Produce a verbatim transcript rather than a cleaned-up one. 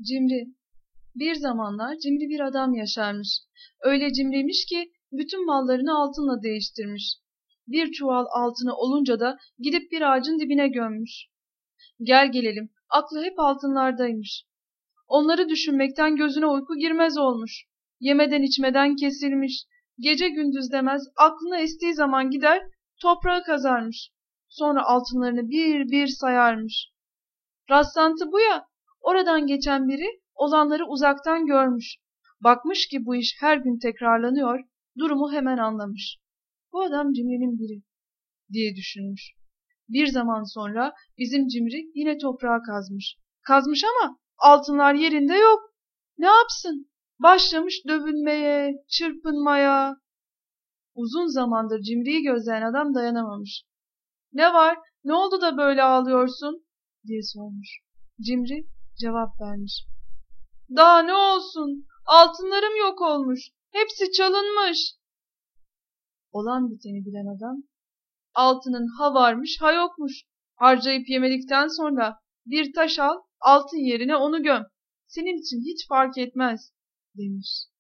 Cimri. Bir zamanlar cimri bir adam yaşarmış. Öyle cimriymiş ki bütün mallarını altınla değiştirmiş. Bir çuval altını olunca da gidip bir ağacın dibine gömmüş. Gel gelelim, aklı hep altınlardaymış. Onları düşünmekten gözüne uyku girmez olmuş. Yemeden içmeden kesilmiş. Gece gündüz demez, aklına estiği zaman gider, toprağı kazarmış. Sonra altınlarını bir bir sayarmış. Rastlantı bu ya, oradan geçen biri olanları uzaktan görmüş. Bakmış ki bu iş her gün tekrarlanıyor, durumu hemen anlamış. Bu adam cimrinin biri diye düşünmüş. Bir zaman sonra bizim cimri yine toprağa kazmış. Kazmış ama altınlar yerinde yok. Ne yapsın? Başlamış dövünmeye, çırpınmaya. Uzun zamandır cimriyi gözleyen adam dayanamamış. Ne var? Ne oldu da böyle ağlıyorsun? Diye sormuş. Cimri cevap vermiş. Daha ne olsun? Altınlarım yok olmuş. Hepsi çalınmış. Olan biteni bilen adam, altının ha varmış ha yokmuş. Harcayıp yemedikten sonra bir taş al, altın yerine onu göm. Senin için hiç fark etmez, demiş.